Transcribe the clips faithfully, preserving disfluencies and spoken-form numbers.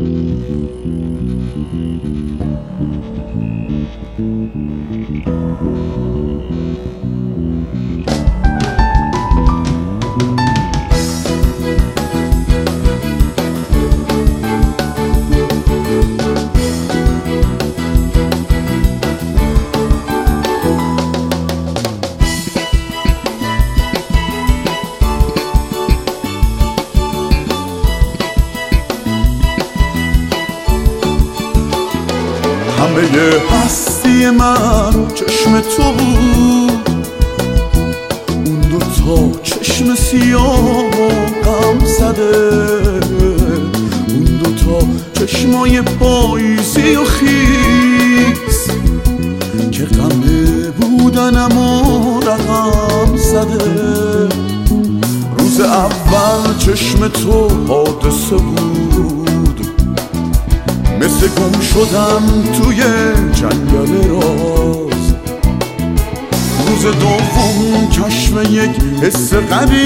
همه هستی من چشم تو بود، اون دوتا چشم سیاه و غم زده، اون دوتا چشمای پاییزی و خیس که غمه بودنم و رقم زده. روز اول چشم تو حادثه بود، مثل گم شدم توی جنگل راز. روز دوم کشف یک حس غریب،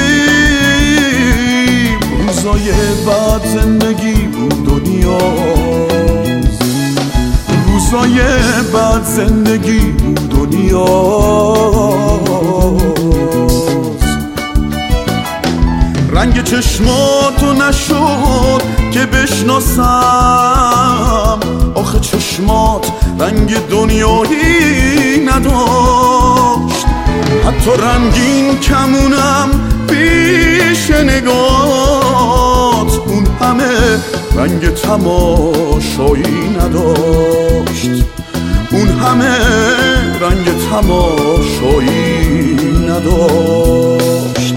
روزای بعد زندگی بود دنیاز، روزای بعد زندگی بود دنیاز. رنگ چشماتو نشد که بشناسم، آخه چشمات رنگ دنیایی نداشت. حتی رنگین کمونم پیش نگات، اون همه رنگ تماشایی نداشت، اون همه رنگ تماشایی نداشت.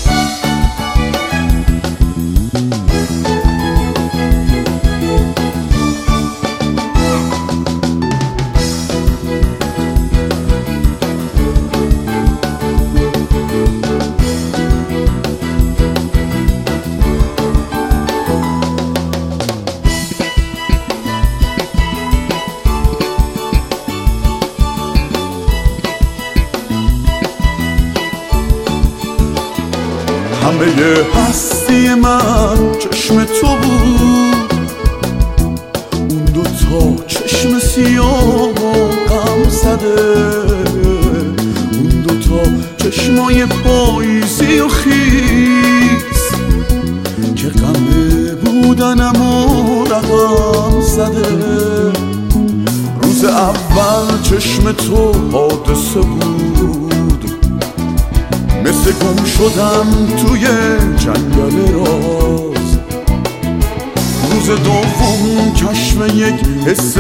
همه هستی من چشم تو بود، اون دوتا چشم سیاه و غم زده، اون دوتا چشمای پاییزی و خیس که غمه بودنم و رقم زده. روز اول چشم تو حادثه بود، مثل گم شدم توی جنگل راز. روز دوم کشف یک حس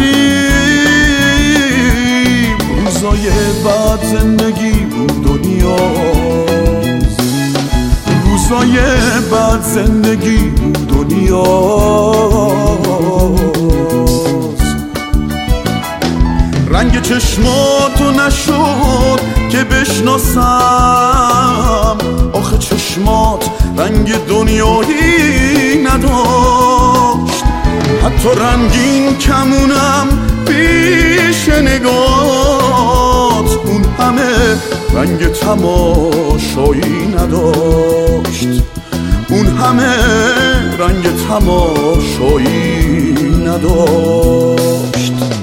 غریب، روزای بعد زندگی بود دنیاز، روزای بعد زندگی بود دنیاز. رنگ چشماتو نشد که بشناسم، آخه چشمات رنگ دنیایی نداشت. حتی رنگین کمونم پیش نگات، اون همه رنگ تماشایی نداشت، اون همه رنگ تماشایی نداشت.